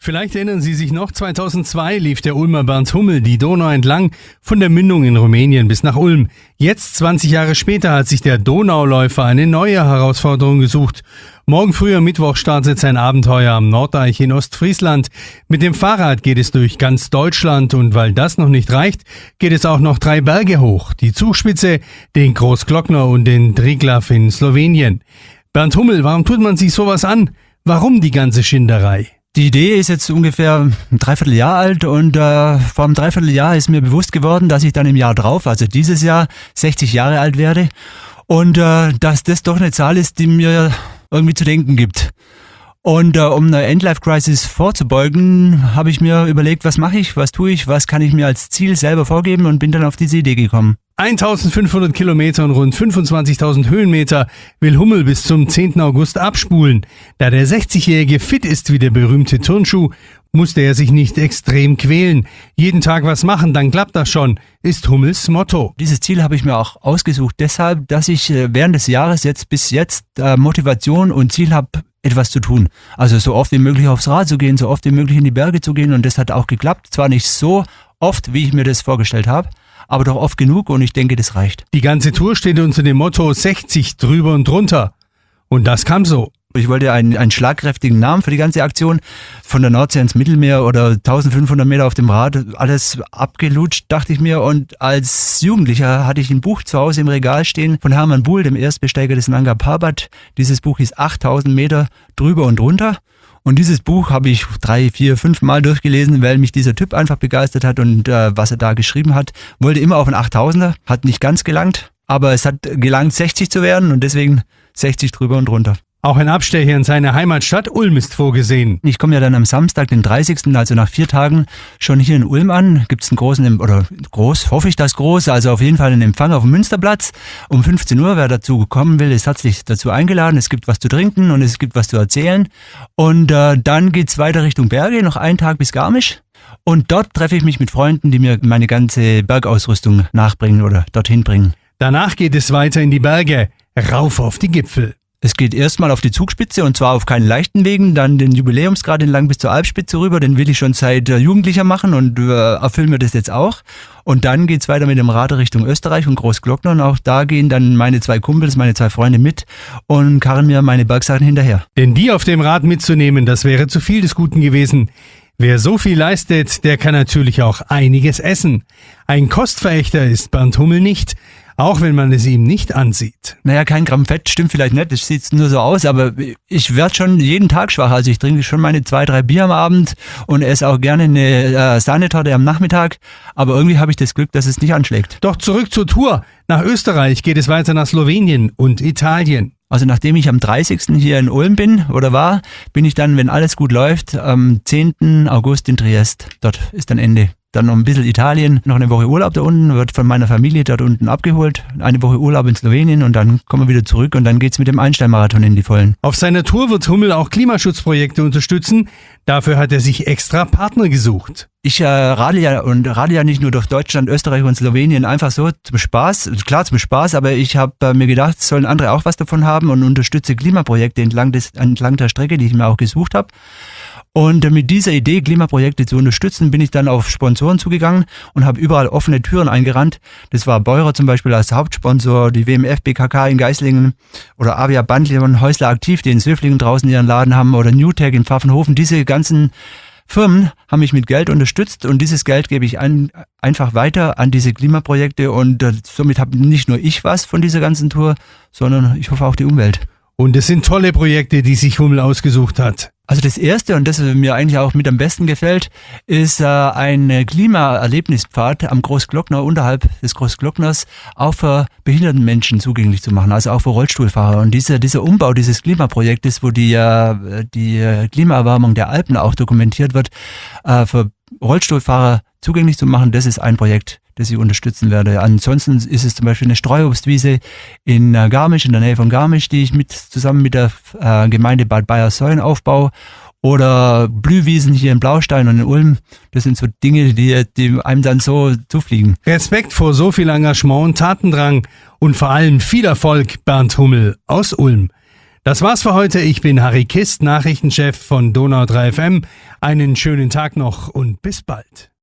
Vielleicht erinnern Sie sich noch, 2002 lief der Ulmer Bernd Hummel die Donau entlang, von der Mündung in Rumänien bis nach Ulm. Jetzt, 20 Jahre später, hat sich der Donauläufer eine neue Herausforderung gesucht. Morgen früh am Mittwoch startet sein Abenteuer am Nordeich in Ostfriesland. Mit dem Fahrrad geht es durch ganz Deutschland und weil das noch nicht reicht, geht es auch noch 3 Berge hoch. Die Zugspitze, den Großglockner und den Triglav in Slowenien. Bernd Hummel, warum tut man sich sowas an? Warum die ganze Schinderei? Die Idee ist jetzt ungefähr ein Dreivierteljahr alt und vor einem Dreivierteljahr ist mir bewusst geworden, dass ich dann im Jahr drauf, also dieses Jahr, 60 Jahre alt werde und dass das doch eine Zahl ist, die mir irgendwie zu denken gibt. Und um eine Endlife-Crisis vorzubeugen, habe ich mir überlegt, was mache ich, was tue ich, was kann ich mir als Ziel selber vorgeben und bin dann auf diese Idee gekommen. 1500 Kilometer und rund 25.000 Höhenmeter will Hummel bis zum 10. August abspulen. Da der 60-Jährige fit ist wie der berühmte Turnschuh, musste er sich nicht extrem quälen. Jeden Tag was machen, dann klappt das schon, ist Hummels Motto. Dieses Ziel habe ich mir auch ausgesucht deshalb, dass ich während des Jahres bis jetzt Motivation und Ziel habe, etwas zu tun. Also so oft wie möglich aufs Rad zu gehen, so oft wie möglich in die Berge zu gehen und das hat auch geklappt. Zwar nicht so oft, wie ich mir das vorgestellt habe, aber doch oft genug und ich denke, das reicht. Die ganze Tour steht unter dem Motto 60 drüber und drunter. Und das kam so. Ich wollte einen schlagkräftigen Namen für die ganze Aktion. Von der Nordsee ins Mittelmeer oder 1500 Meter auf dem Rad, alles abgelutscht, dachte ich mir. Und als Jugendlicher hatte ich ein Buch zu Hause im Regal stehen von Hermann Buhl, dem Erstbesteiger des Nanga Parbat. Dieses Buch hieß 8000 Meter drüber und drunter. Und dieses Buch habe ich 3, 4, 5 Mal durchgelesen, weil mich dieser Typ einfach begeistert hat und was er da geschrieben hat. Wollte immer auf einen 8000er, hat nicht ganz gelangt, aber es hat gelangt 60 zu werden und deswegen 60 drüber und drunter. Auch ein Abstecher in seine Heimatstadt Ulm ist vorgesehen. Ich komme ja dann am Samstag, den 30., also nach 4 Tagen, schon hier in Ulm an. Gibt es einen hoffe ich, dass groß, also auf jeden Fall einen Empfang auf dem Münsterplatz. Um 15 Uhr, wer dazu kommen will, ist herzlich dazu eingeladen. Es gibt was zu trinken und es gibt was zu erzählen. Und dann geht's weiter Richtung Berge, noch 1 Tag bis Garmisch. Und dort treffe ich mich mit Freunden, die mir meine ganze Bergausrüstung nachbringen oder dorthin bringen. Danach geht es weiter in die Berge, rauf auf die Gipfel. Es geht erstmal auf die Zugspitze und zwar auf keinen leichten Wegen, dann den Jubiläumsgrad entlang bis zur Alpspitze rüber, den will ich schon seit Jugendlicher machen und erfüllen wir das jetzt auch. Und dann geht's weiter mit dem Rad Richtung Österreich und Großglockner und auch da gehen dann meine 2 Kumpels, meine 2 Freunde mit und karren mir meine Bergsachen hinterher. Denn die auf dem Rad mitzunehmen, das wäre zu viel des Guten gewesen. Wer so viel leistet, der kann natürlich auch einiges essen. Ein Kostverächter ist Bernd Hummel nicht, auch wenn man es ihm nicht ansieht. Naja, kein Gramm Fett stimmt vielleicht nicht, das sieht nur so aus, aber ich werde schon jeden Tag schwach. Also ich trinke schon meine 2, 3 Bier am Abend und esse auch gerne eine Sahnetorte am Nachmittag, aber irgendwie habe ich das Glück, dass es nicht anschlägt. Doch zurück zur Tour. Nach Österreich geht es weiter nach Slowenien und Italien. Also nachdem ich am 30. hier in Ulm bin oder war, bin ich dann, wenn alles gut läuft, am 10. August in Triest. Dort ist dann Ende. Dann noch ein bisschen Italien, noch eine Woche Urlaub da unten, wird von meiner Familie dort unten abgeholt. Eine Woche Urlaub in Slowenien und dann kommen wir wieder zurück und dann geht's mit dem Einstein-Marathon in die Vollen. Auf seiner Tour wird Hummel auch Klimaschutzprojekte unterstützen. Dafür hat er sich extra Partner gesucht. Ich radel ja nicht nur durch Deutschland, Österreich und Slowenien einfach so zum Spaß. Klar zum Spaß, aber ich habe mir gedacht, sollen andere auch was davon haben und unterstütze Klimaprojekte entlang der Strecke, die ich mir auch gesucht habe. Und mit dieser Idee, Klimaprojekte zu unterstützen, bin ich dann auf Sponsoren zugegangen und habe überall offene Türen eingerannt. Das war Beurer zum Beispiel als Hauptsponsor, die WMF BKK in Geislingen oder Avia Bandler und Häusler Aktiv, die in Söflingen draußen ihren Laden haben oder Newtech in Pfaffenhofen. Diese ganzen Firmen haben mich mit Geld unterstützt und dieses Geld gebe ich einfach weiter an diese Klimaprojekte und somit habe nicht nur ich was von dieser ganzen Tour, sondern ich hoffe auch die Umwelt. Und es sind tolle Projekte, die sich Hummel ausgesucht hat. Also das erste und das mir eigentlich auch mit am besten gefällt, ist ein Klimaerlebnispfad am Großglockner, unterhalb des Großglockners, auch für behinderten Menschen zugänglich zu machen, also auch für Rollstuhlfahrer. Und dieser Umbau dieses Klimaprojektes, wo die Klimaerwärmung der Alpen auch dokumentiert wird, für Rollstuhlfahrer zugänglich zu machen, das ist ein Projekt, das ich unterstützen werde. Ansonsten ist es zum Beispiel eine Streuobstwiese in Garmisch, in der Nähe von Garmisch, die ich zusammen mit der Gemeinde Bad Bayersoien aufbaue. Oder Blühwiesen hier in Blaustein und in Ulm. Das sind so Dinge, die einem dann so zufliegen. Respekt vor so viel Engagement und Tatendrang und vor allem viel Erfolg, Bernd Hummel aus Ulm. Das war's für heute. Ich bin Harry Kist, Nachrichtenchef von Donau 3 FM. Einen schönen Tag noch und bis bald.